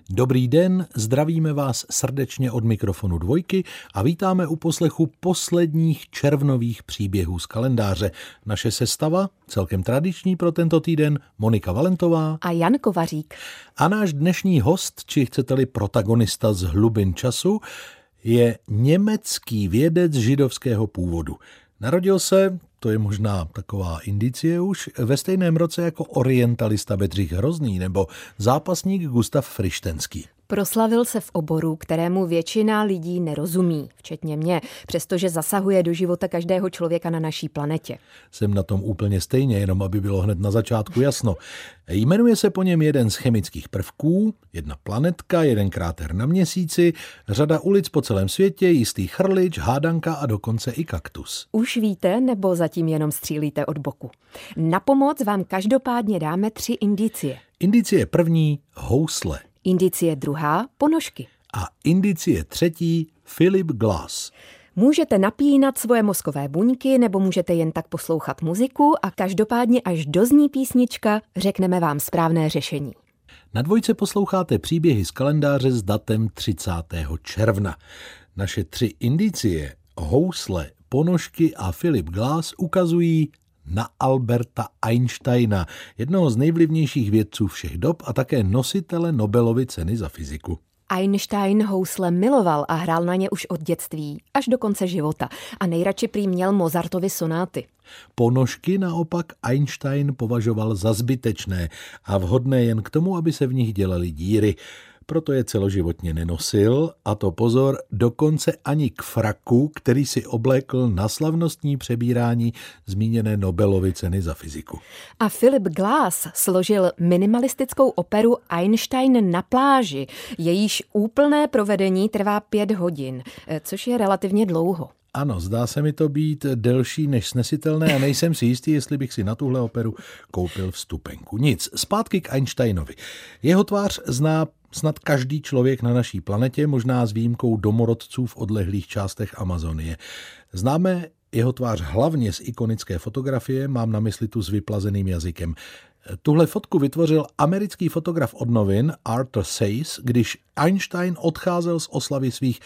Dobrý den, zdravíme vás srdečně od mikrofonu Dvojky a vítáme u poslechu posledních červnových příběhů z kalendáře. Naše sestava, celkem tradiční pro tento týden, Monika Valentová a Jan Kovařík. A náš dnešní host, či chcete-li protagonista z hlubin času, je německý vědec židovského původu. Narodil se, to je možná taková indicie už, ve stejném roce jako orientalista Bedřich Hrozný nebo zápasník Gustav Frištenský. Proslavil se v oboru, kterému většina lidí nerozumí, včetně mě, přestože zasahuje do života každého člověka na naší planetě. Jsem na tom úplně stejně, jenom aby bylo hned na začátku jasno. Jmenuje se po něm jeden z chemických prvků, jedna planetka, jeden kráter na Měsíci, řada ulic po celém světě, jistý chrlič, hádanka a dokonce i kaktus. Už víte, nebo zatím jenom střílíte od boku? Na pomoc vám každopádně dáme 3 indicie. Indicie první, housle. Indicie druhá, ponožky. A indicie třetí, Philip Glass. Můžete napínat svoje mozkové buňky nebo můžete jen tak poslouchat muziku a každopádně až dozní písnička, řekneme vám správné řešení. Na Dvojce posloucháte příběhy z kalendáře s datem 30. června. Naše 3 indicie, housle, ponožky a Philip Glass ukazují na Alberta Einsteina, jednoho z nejvlivnějších vědců všech dob a také nositele Nobelovy ceny za fyziku. Einstein housle miloval a hrál na ně už od dětství, až do konce života. A nejradši prý měl Mozartovy sonáty. Ponožky naopak Einstein považoval za zbytečné a vhodné jen k tomu, aby se v nich dělaly díry. Proto je celoživotně nenosil, a to pozor, dokonce ani k fraku, který si oblékl na slavnostní přebírání zmíněné Nobelovy ceny za fyziku. A Philip Glass složil minimalistickou operu Einstein na pláži. Jejíž úplné provedení trvá 5 hodin, což je relativně dlouho. Ano, zdá se mi to být delší než snesitelné a nejsem si jistý, jestli bych si na tuhle operu koupil vstupenku. Nic, zpátky k Einsteinovi. Jeho tvář zná snad každý člověk na naší planetě, možná s výjimkou domorodců v odlehlých částech Amazonie. Známe jeho tvář hlavně z ikonické fotografie, mám na mysli tu s vyplazeným jazykem. Tuhle fotku vytvořil americký fotograf od novin Arthur Sayce, když Einstein odcházel z oslavy svých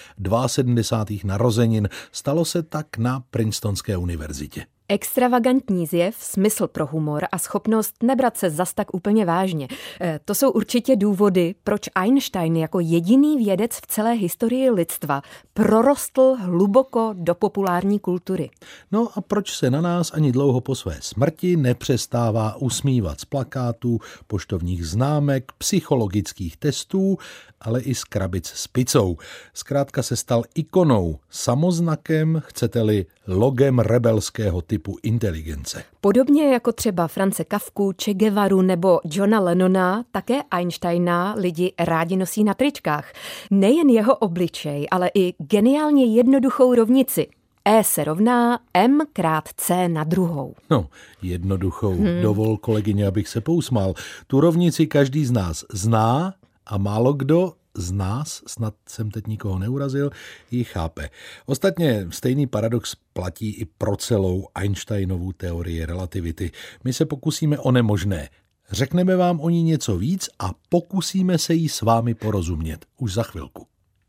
72. narozenin. Stalo se tak na Princetonské univerzitě. Extravagantní zjev, smysl pro humor a schopnost nebrat se zas tak úplně vážně. To jsou určitě důvody, proč Einstein jako jediný vědec v celé historii lidstva prorostl hluboko do populární kultury. No a proč se na nás ani dlouho po své smrti nepřestává usmívat z plakátů, poštovních známek, psychologických testů, ale i z krabic s pizzou. Zkrátka se stal ikonou, samoznakem, chcete-li logem rebelského typu inteligence. Podobně jako třeba France Kafku, Che Guevaru nebo Johna Lennona, také Einsteina lidi rádi nosí na tričkách. Nejen jeho obličej, ale i geniálně jednoduchou rovnici. E se rovná M krát C na druhou. No, jednoduchou. Dovol, kolegyně, abych se pousmál. Tu rovnici každý z nás zná a málo kdo z nás, snad jsem teď nikoho neurazil, ji chápe. Ostatně stejný paradox platí i pro celou Einsteinovu teorii relativity. My se pokusíme o nemožné. Řekneme vám o ní něco víc a pokusíme se jí s vámi porozumět. Už za chvilku.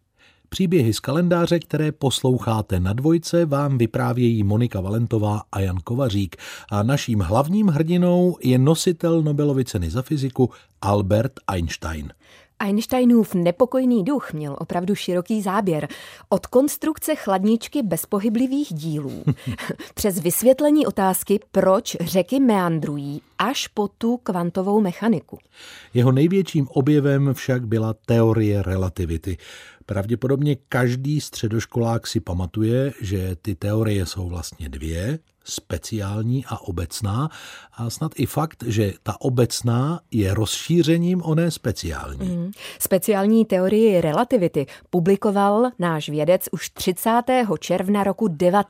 Příběhy z kalendáře, které posloucháte na Dvojce, vám vyprávějí Monika Valentová a Jan Kovařík. A naším hlavním hrdinou je nositel Nobelovy ceny za fyziku Albert Einstein. Einsteinův nepokojný duch měl opravdu široký záběr. Od konstrukce chladničky bez pohyblivých dílů, přes vysvětlení otázky, proč řeky meandrují, až po tu kvantovou mechaniku. Jeho největším objevem však byla teorie relativity. Pravděpodobně každý středoškolák si pamatuje, že ty teorie jsou vlastně 2, speciální a obecná, a snad i fakt, že ta obecná je rozšířením oné speciální. Speciální teorii relativity publikoval náš vědec už 30. června roku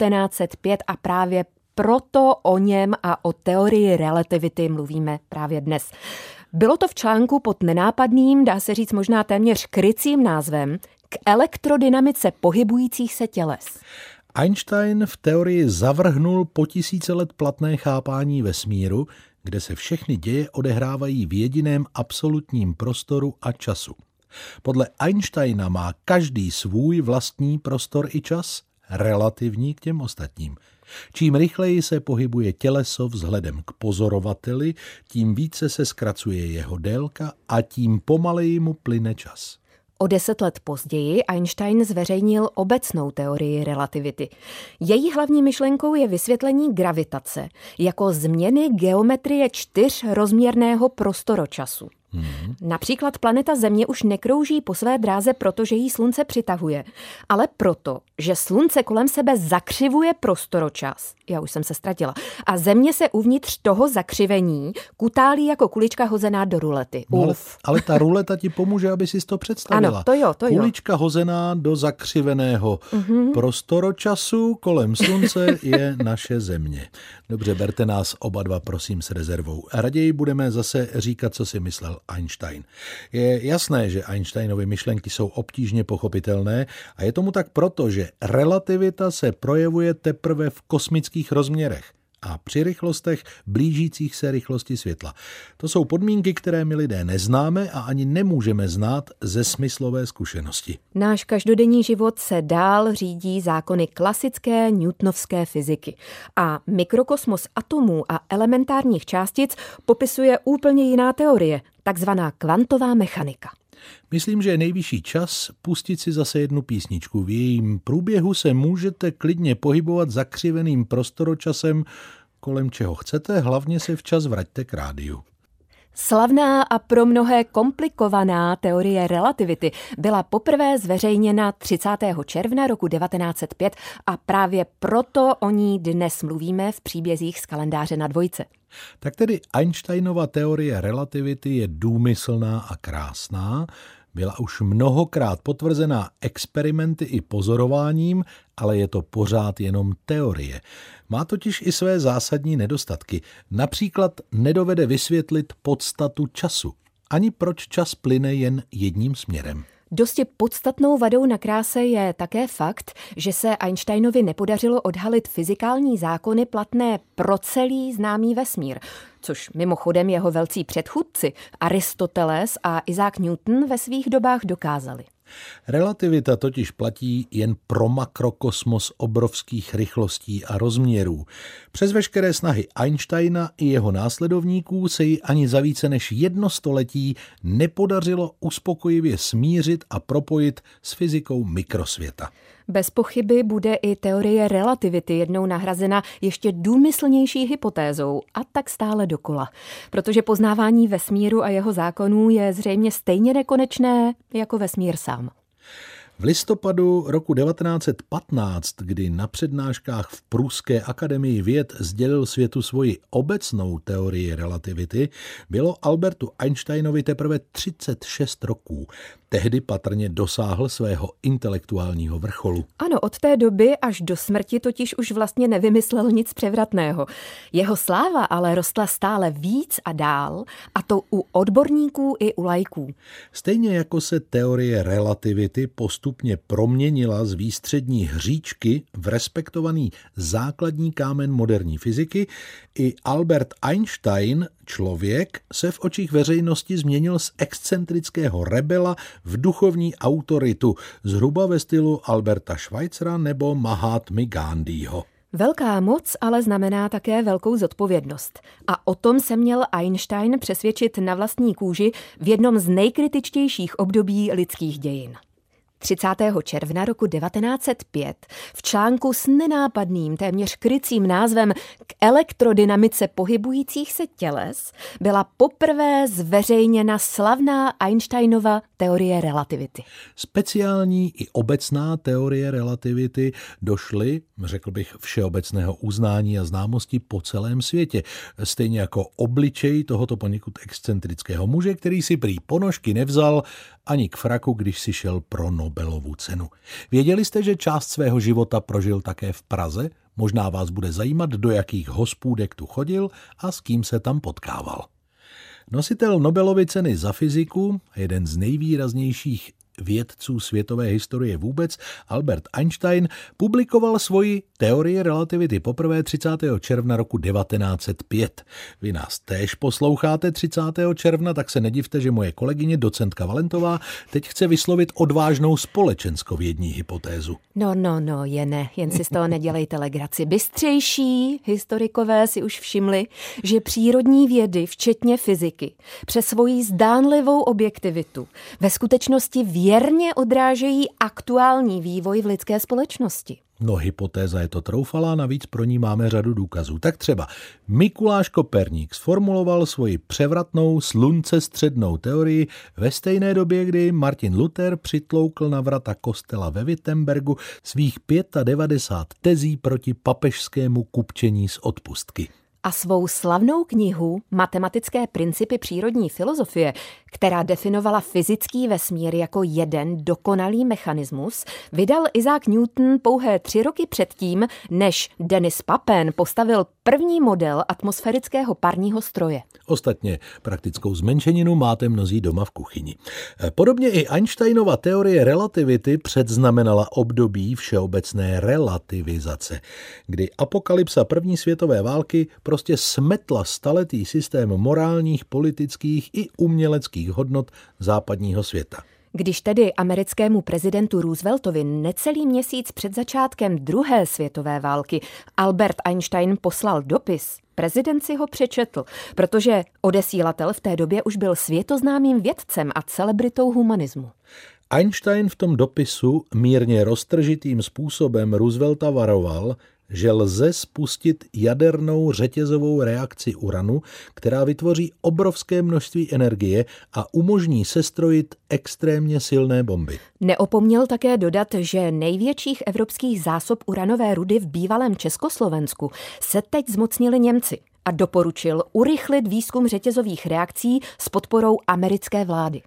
1905 a právě proto o něm a o teorii relativity mluvíme právě dnes. Bylo to v článku pod nenápadným, dá se říct možná téměř krycím názvem K elektrodynamice pohybujících se těles. Einstein v teorii zavrhnul po tisíce let platné chápání vesmíru, kde se všechny děje odehrávají v jediném absolutním prostoru a času. Podle Einsteina má každý svůj vlastní prostor i čas, relativní k těm ostatním. Čím rychleji se pohybuje těleso vzhledem k pozorovateli, tím více se zkracuje jeho délka a tím pomaleji mu plyne čas. O 10 let později Einstein zveřejnil obecnou teorii relativity. Její hlavní myšlenkou je vysvětlení gravitace jako změny geometrie 4rozměrného prostoročasu. Například planeta Země už nekrouží po své dráze, protože jí slunce přitahuje, ale proto, že slunce kolem sebe zakřivuje prostoročas. Já už jsem se ztratila. A Země se uvnitř toho zakřivení kutálí jako kulička hozená do rulety. No ale ta ruleta ti pomůže, aby si to představila. Ano, to jo. Kulička hozená do zakřiveného prostoročasu kolem slunce je naše Země. Dobře, berte nás oba dva, prosím, s rezervou. Raději budeme zase říkat, co si myslel Einstein. Je jasné, že Einsteinovy myšlenky jsou obtížně pochopitelné a je tomu tak proto, že relativita se projevuje teprve v kosmických rozměrech a při rychlostech blížících se rychlosti světla. To jsou podmínky, které my lidé neznáme a ani nemůžeme znát ze smyslové zkušenosti. Náš každodenní život se dál řídí zákony klasické newtonovské fyziky a mikrokosmos atomů a elementárních částic popisuje úplně jiná teorie, takzvaná kvantová mechanika. Myslím, že je nejvyšší čas pustit si zase jednu písničku. V jejím průběhu se můžete klidně pohybovat zakřiveným prostoročasem, kolem čeho chcete, hlavně se včas vraťte k rádiu. Slavná a pro mnohé komplikovaná teorie relativity byla poprvé zveřejněna 30. června roku 1905 a právě proto o ní dnes mluvíme v příbězích z kalendáře na dvojce. Tak tedy Einsteinova teorie relativity je důmyslná a krásná, byla už mnohokrát potvrzená experimenty i pozorováním, ale je to pořád jenom teorie. Má totiž i své zásadní nedostatky. Například nedovede vysvětlit podstatu času, ani proč čas plyne jen jedním směrem. Dosti podstatnou vadou na kráse je také fakt, že se Einsteinovi nepodařilo odhalit fyzikální zákony platné pro celý známý vesmír, což mimochodem jeho velcí předchůdci Aristoteles a Isaac Newton ve svých dobách dokázali. Relativita totiž platí jen pro makrokosmos obrovských rychlostí a rozměrů. Přes veškeré snahy Einsteina i jeho následovníků se jí ani za více než 1 století nepodařilo uspokojivě smířit a propojit s fyzikou mikrosvěta. Bez pochyby bude i teorie relativity jednou nahrazena ještě důmyslnější hypotézou a tak stále dokola. Protože poznávání vesmíru a jeho zákonů je zřejmě stejně nekonečné jako vesmír sám. V listopadu roku 1915, kdy na přednáškách v Pruské akademii věd sdělil světu svoji obecnou teorii relativity, bylo Albertu Einsteinovi teprve 36 roků. Tehdy patrně dosáhl svého intelektuálního vrcholu. Ano, od té doby až do smrti totiž už vlastně nevymyslel nic převratného. Jeho sláva ale rostla stále víc a dál, a to u odborníků i u laiků. Stejně jako se teorie relativity postupně proměnila z výstřední hříčky v respektovaný základní kámen moderní fyziky, i Albert Einstein, člověk, se v očích veřejnosti změnil z excentrického rebela v duchovní autoritu, zhruba ve stylu Alberta Schweitzera nebo Mahátmy Gandhiho. Velká moc ale znamená také velkou zodpovědnost. A o tom se měl Einstein přesvědčit na vlastní kůži v jednom z nejkritičtějších období lidských dějin. 30. června roku 1905 v článku s nenápadným, téměř krycím názvem K elektrodynamice pohybujících se těles byla poprvé zveřejněna slavná Einsteinova teorie relativity. Speciální i obecná teorie relativity došly, řekl bych, všeobecného uznání a známosti po celém světě. Stejně jako obličej tohoto poněkud excentrického muže, který si prý ponožky nevzal ani k fraku, když si šel pro Nobelovu cenu. Věděli jste, že část svého života prožil také v Praze? Možná vás bude zajímat, do jakých hospůdek tu chodil a s kým se tam potkával. Nositel Nobelovy ceny za fyziku, jeden z nejvýraznějších vědců světové historie vůbec, Albert Einstein, publikoval svoji teorii relativity poprvé 30. června roku 1905. Vy nás též posloucháte 30. června, tak se nedivte, že moje kolegyně docentka Valentová teď chce vyslovit odvážnou společenskovědní hypotézu. No, jen si z toho nedělejte legraci. Bystřejší historikové si už všimli, že přírodní vědy, včetně fyziky, přes svoji zdánlivou objektivitu ve skutečnosti věrně odrážejí aktuální vývoj v lidské společnosti. No, hypotéza je to troufalá, navíc pro ní máme řadu důkazů. Tak třeba Mikuláš Koperník sformuloval svoji převratnou sluncestřednou teorii ve stejné době, kdy Martin Luther přitloukl na vrata kostela ve Wittenbergu svých 95 tezí proti papežskému kupčení z odpustky. A svou slavnou knihu Matematické principy přírodní filozofie, která definovala fyzický vesmír jako jeden dokonalý mechanismus, vydal Isaac Newton pouhé 3 roky předtím, než Denis Papin postavil první model atmosférického parního stroje. Ostatně praktickou zmenšeninu máte mnozí doma v kuchyni. Podobně i Einsteinova teorie relativity předznamenala období všeobecné relativizace, kdy apokalypsa první světové války prostě smetla staletý systém morálních, politických i uměleckých hodnot západního světa. Když tedy americkému prezidentu Rooseveltovi necelý měsíc před začátkem druhé světové války Albert Einstein poslal dopis, prezident si ho přečetl, protože odesílatel v té době už byl světoznámým vědcem a celebritou humanismu. Einstein v tom dopisu mírně roztržitým způsobem Roosevelta varoval, že lze spustit jadernou řetězovou reakci uranu, která vytvoří obrovské množství energie a umožní sestrojit extrémně silné bomby. Neopomněl také dodat, že největších evropských zásob uranové rudy v bývalém Československu se teď zmocnili Němci a doporučil urychlit výzkum řetězových reakcí s podporou americké vlády.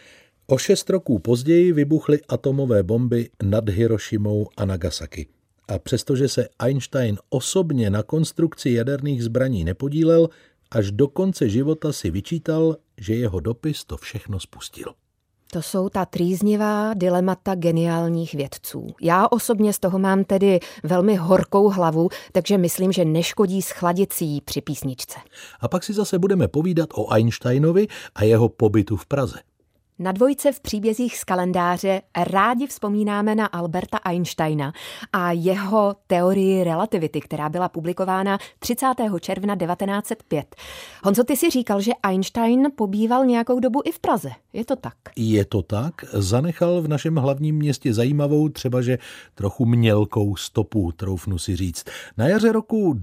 O 6 roků později vybuchly atomové bomby nad Hirošimou a Nagasaki. A přestože se Einstein osobně na konstrukci jaderných zbraní nepodílel, až do konce života si vyčítal, že jeho dopis to všechno spustil. To jsou ta trýznivá dilemata geniálních vědců. Já osobně z toho mám tedy velmi horkou hlavu, takže myslím, že neškodí schladit si ji při písničce. A pak si zase budeme povídat o Einsteinovi a jeho pobytu v Praze. Na dvojce v příbězích z kalendáře rádi vzpomínáme na Alberta Einsteina a jeho teorii relativity, která byla publikována 30. června 1905. Honzo, ty si říkal, že Einstein pobýval nějakou dobu i v Praze. Je to tak? Je to tak. Zanechal v našem hlavním městě zajímavou, třebaže trochu mělkou stopu, troufnu si říct. Na jaře roku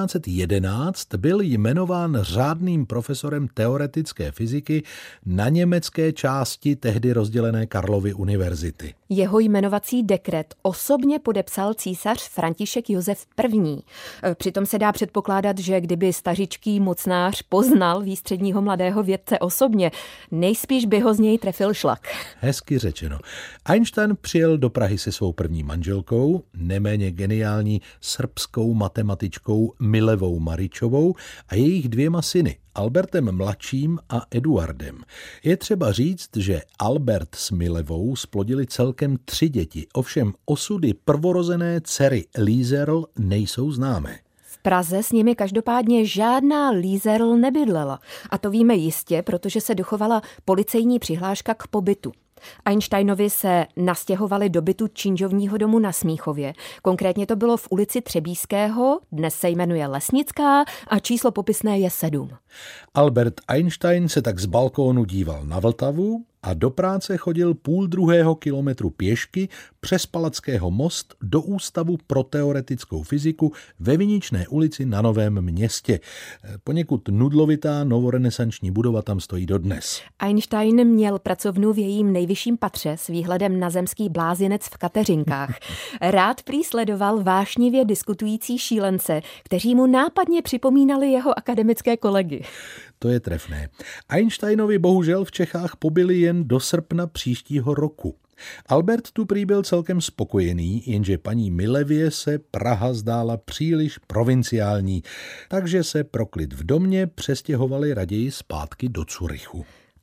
1911 byl jmenován řádným profesorem teoretické fyziky na německé části tehdy rozdělené Karlovy univerzity. Jeho jmenovací dekret osobně podepsal císař František Josef I. Přitom se dá předpokládat, že kdyby stařičký mocnář poznal výstředního mladého vědce osobně, nejspíš by ho z něj trefil šlak. Hezky řečeno. Einstein přijel do Prahy se svou první manželkou, neméně geniální srbskou matematičkou Milevou Maričovou a jejich 2 syny, Albertem mladším a Eduardem. Je třeba říct, že Albert s Milevou splodili celkem 3 děti, ovšem osudy prvorozené dcery Lízerl nejsou známé. V Praze s nimi každopádně žádná Lízerl nebydlela. A to víme jistě, protože se dochovala policejní přihláška k pobytu. Einsteinovi se nastěhovali do bytu činžovního domu na Smíchově. Konkrétně to bylo v ulici Třebíského, dnes se jmenuje Lesnická a číslo popisné je 7. Albert Einstein se tak z balkónu díval na Vltavu a do práce chodil 1,5 kilometru pěšky přes Palackého most do Ústavu pro teoretickou fyziku ve Viničné ulici na Novém Městě. Poněkud nudlovitá novorenesanční budova tam stojí dodnes. Einstein měl pracovnu v jejím nejvyšším patře s výhledem na zemský blázinec v Kateřinkách. Rád prý sledoval vášnivě diskutující šílence, kteří mu nápadně připomínali jeho akademické kolegy. To je trefné. Einsteinovi bohužel v Čechách pobyli jen do srpna příštího roku. Albert tu prý byl celkem spokojený, jenže paní Milevě se Praha zdála příliš provinciální, takže se pro klid v domě přestěhovali raději zpátky do Curychu.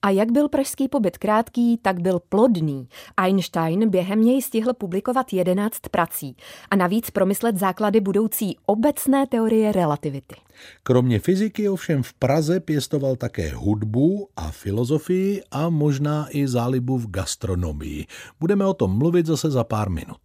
A jak byl pražský pobyt krátký, tak byl plodný. Einstein během něj stihl publikovat 11 prací a navíc promyslet základy budoucí obecné teorie relativity. Kromě fyziky ovšem v Praze pěstoval také hudbu a filozofii a možná i zálibu v gastronomii. Budeme o tom mluvit zase za pár minut.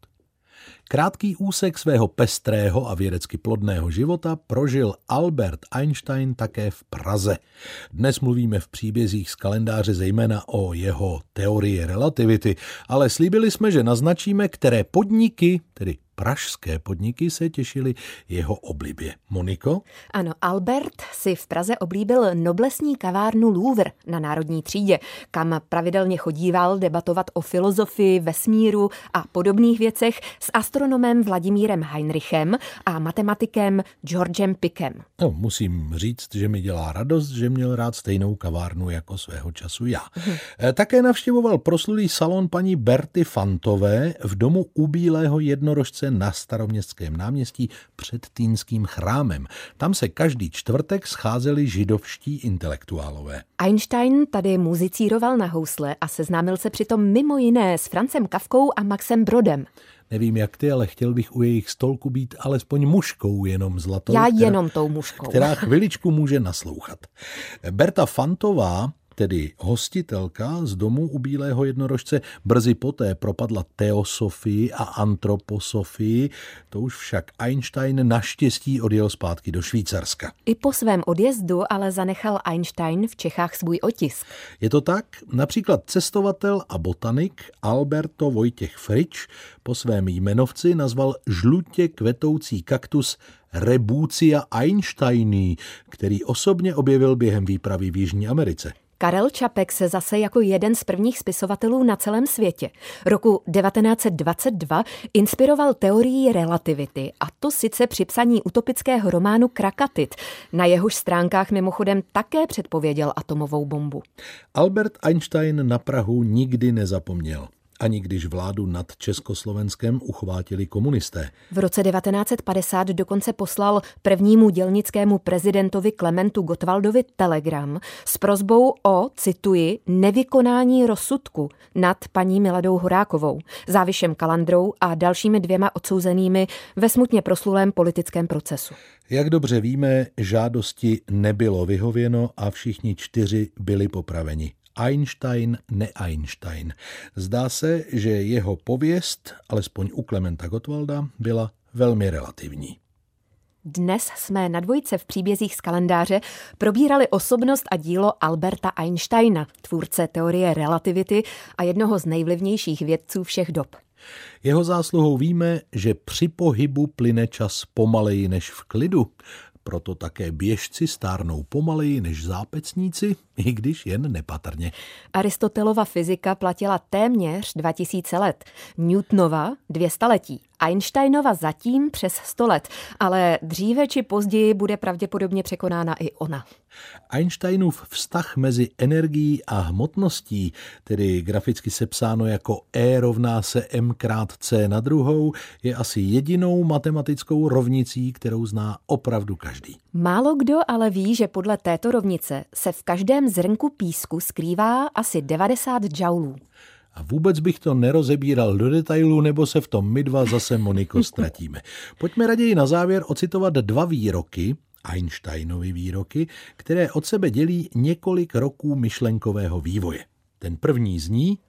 Krátký úsek svého pestrého a vědecky plodného života prožil Albert Einstein také v Praze. Dnes mluvíme v příbězích z kalendáře zejména o jeho teorii relativity, ale slíbili jsme, že naznačíme, které podniky, tedy pražské podniky, se těšily jeho oblibě. Moniko? Ano, Albert si v Praze oblíbil noblesní kavárnu Louvre na Národní třídě, kam pravidelně chodíval debatovat o filozofii, vesmíru a podobných věcech s astronomem Vladimírem Heinrichem a matematikem Georgem Pickem. No, musím říct, že mi dělá radost, že měl rád stejnou kavárnu jako svého času já. Také navštěvoval proslulý salon paní Berty Fantové v domu u Bílého jednorožce na Staroměstském náměstí před Týnským chrámem. Tam se každý čtvrtek scházeli židovští intelektuálové. Einstein tady muzicíroval na housle a seznámil se přitom mimo jiné s Francem Kafkou a Maxem Brodem. Nevím jak ty, ale chtěl bych u jejich stolku být alespoň muškou jenom zlatou. Jenom tou muškou. Která chviličku může naslouchat. Berta Fantová, tedy hostitelka z domu u Bílého jednorožce, brzy poté propadla teosofii a antroposofii, to už však Einstein naštěstí odjel zpátky do Švýcarska. I po svém odjezdu ale zanechal Einstein v Čechách svůj otisk. Je to tak? Například cestovatel a botanik Alberto Vojtěch Frič po svém jmenovci nazval žlutě kvetoucí kaktus Rebucia einsteini, který osobně objevil během výpravy v Jižní Americe. Karel Čapek se zase jako jeden z prvních spisovatelů na celém světě roku 1922 inspiroval teorií relativity, a to sice při psaní utopického románu Krakatit. Na jehož stránkách mimochodem také předpověděl atomovou bombu. Albert Einstein na Prahu nikdy nezapomněl. Ani když vládu nad Československem uchvátili komunisté. V roce 1950 dokonce poslal prvnímu dělnickému prezidentovi Klementu Gottwaldovi telegram s prosbou o, cituji, nevykonání rozsudku nad paní Miladou Horákovou, Závišem Kalandrou a dalšími 2 odsouzenými ve smutně proslulém politickém procesu. Jak dobře víme, žádosti nebylo vyhověno a všichni 4 byli popraveni. Einstein, ne Einstein. Zdá se, že jeho pověst, alespoň u Klementa Gottwalda, byla velmi relativní. Dnes jsme na Dvojce v příbězích z kalendáře probírali osobnost a dílo Alberta Einsteina, tvůrce teorie relativity a jednoho z nejvlivnějších vědců všech dob. Jeho zásluhou víme, že při pohybu plyne čas pomaleji než v klidu. Proto také běžci stárnou pomaleji než zápecníci, i když jen nepatrně. Aristotelova fyzika platila téměř 2000 let, Newtonova 200 letí, Einsteinova zatím přes 100 let, ale dříve či později bude pravděpodobně překonána i ona. Einsteinův vztah mezi energií a hmotností, tedy graficky sepsáno jako E rovná se m krát c na druhou, je asi jedinou matematickou rovnicí, kterou zná opravdu každý. Málo kdo ale ví, že podle této rovnice se v každém zrnku písku skrývá asi 90 džaulů. A vůbec bych to nerozebíral do detailu, nebo se v tom my dva zase, Moniko, ztratíme. Pojďme raději na závěr ocitovat 2 výroky, Einsteinovy výroky, které od sebe dělí několik roků myšlenkového vývoje. Ten první zní: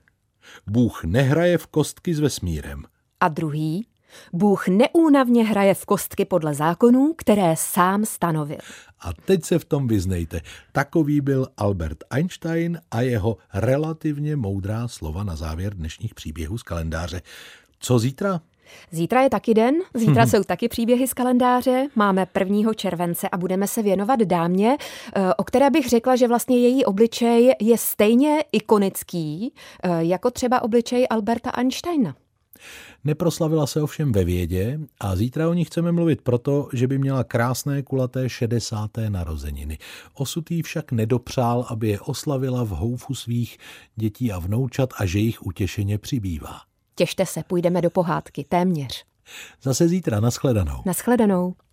Bůh nehraje v kostky s vesmírem. A druhý: Bůh neúnavně hraje v kostky podle zákonů, které sám stanovil. A teď se v tom vyznejte. Takový byl Albert Einstein a jeho relativně moudrá slova na závěr dnešních příběhů z kalendáře. Co zítra? Zítra je taky den, zítra jsou taky příběhy z kalendáře, máme 1. července a budeme se věnovat dámě, o které bych řekla, že vlastně její obličej je stejně ikonický, jako třeba obličej Alberta Einsteina. Neproslavila se ovšem ve vědě a zítra o ní chceme mluvit proto, že by měla krásné kulaté 60. narozeniny. Osud jí však nedopřál, aby je oslavila v houfu svých dětí a vnoučat a že jich utěšeně přibývá. Těšte se, půjdeme do pohádky, téměř. Zase zítra, nashledanou. Nashledanou.